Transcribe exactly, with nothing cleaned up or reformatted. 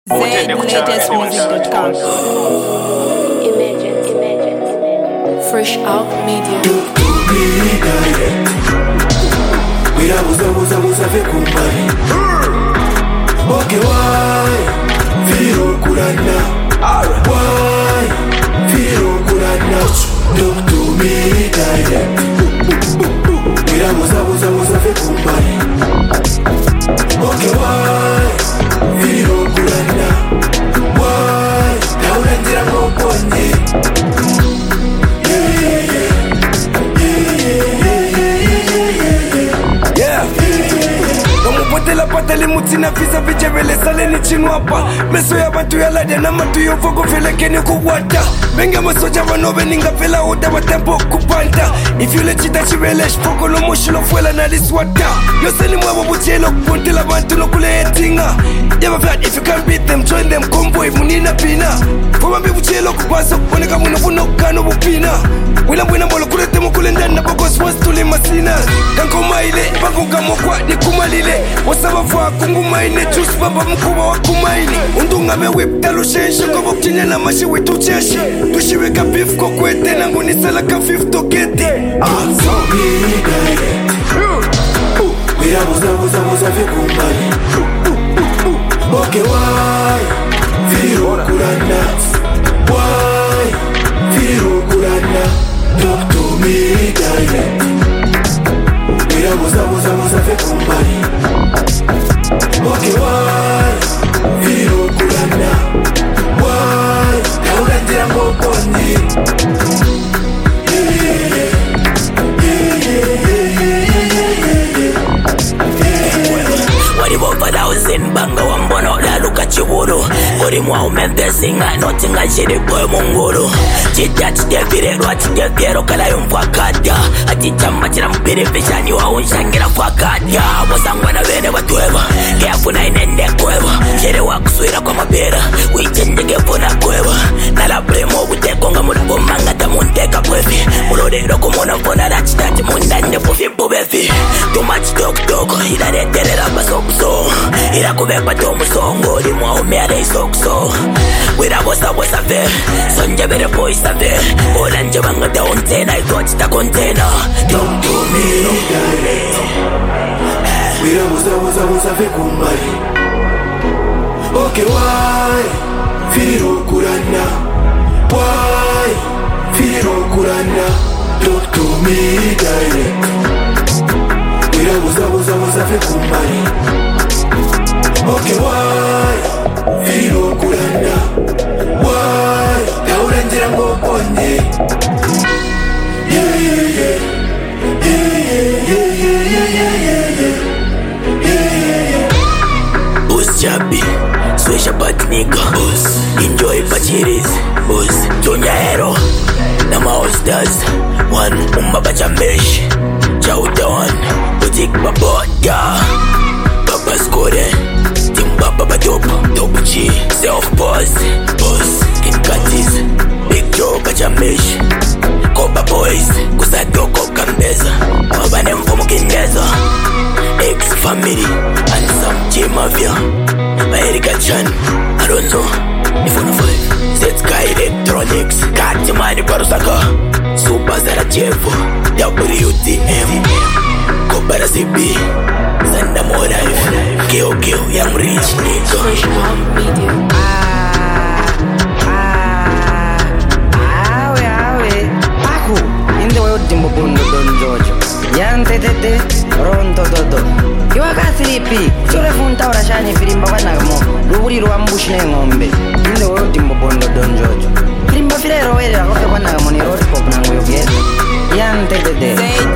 Z latest music dot com. Imagine, imagine, imagine. Fresh Out Media. Mira buza buza buza ve kumbali. Okay why? Feel kurana. Why? Feel kurana. Talk to me direct. Mira buza buza buza ve kumbali. Okay why? Feel kurana. Why? Daula ndira mopone. La patele mutina visa vijevele sale ni chinwapa meso ya bantu ya lade na matu yofogo vele kene kuwata benga masoja vanove ninga vela uda watempo kupanta if you let chita chivele shpoko no moshilo fuela na diswata yose ni mwabo buchelo kupunti la bantu no kule etinga yaba fat if you can't beat them join them convoy munina pina fuma mbi buchelo kupaso oneka muna funo kano bupina wila mwina mbolo kulete mukule ndana bako swans tuli masina kanko maile bako kamokwa ni kumalile wasaba fwa kungumaine juice baba mkuba wa kumaini undunga me whip talo shenshe kobo kinya na mashi witu cheshi tushiweka beef kwa kwete nangu ni sala ka fifth toketi ah so me direct mira buza buza buza ve kumbali okay why feel kurana why feel kurana talk to me direct mira buza buza buza ve kumbali okay why feel kurana why daula ndira mopone banga wambona olaluka chiburu kuri mwa umebesinga notinga chiri boy munguru chita chitevirerwa chitevyero kala yumvakata atichamba chira mpiri vishani wa unshangira fakata wasangwana vene vatweva keafuna inende kweva chere wakuswira kwa mapera wichendege funa kweva nala premo vutekonga mulabomanga tamunteka bwevi mulodero kumona fona rachitati mundande pufi bubevi too much talk talk ilareterera basokuso ira kubekwa tomusongo limwa umeare isokso wira bosa bosa ve sonjebere boisa ve ola nje banga dauntena ithought ta container talk to me wira bosa bosa bosa ve kumbali okay why feel kurana why feel kurana talk to me direct wira bosa bosa bosa ve kumbali okay why feel kurana why daula ndira mopone yeah yeah yeah yeah yeah yeah yeah yeah yeah Bus Chabi Swesha bat nigga Bus Enjoy pachiris Bus Tonya hero Nama hostas One Umba bachambesh Chauta one Butik baboda Baba skore Baba dope, dope G, self boss, boss, Kid Katis, Big Joe, Bajamish, Koba Boys, Kusadoko Kambeza, Wabane Mfomo Kindeza, Ex-Family, and some J-Mafia, Erika Chan, Alonso, Ifuna five, Zetka Electronics, Katimani Parusaka, Super Zarajevo, W T M, Kobara C B, Sanda Mora, Keo Keo, Young Rich Nigga Fresh Out Media. Ah, ah, awe, awe Paku, inde wewe timbo bundo don George Yante tete, ronto dodo Iwa ka silipi, chore funta ora shani filimba wana mo Luburi ruwa mbushi ne ngombe Inde wewe timbo bundo don George Filimba filero wele akote wana mo ni road pop na nguyo gete Yante tete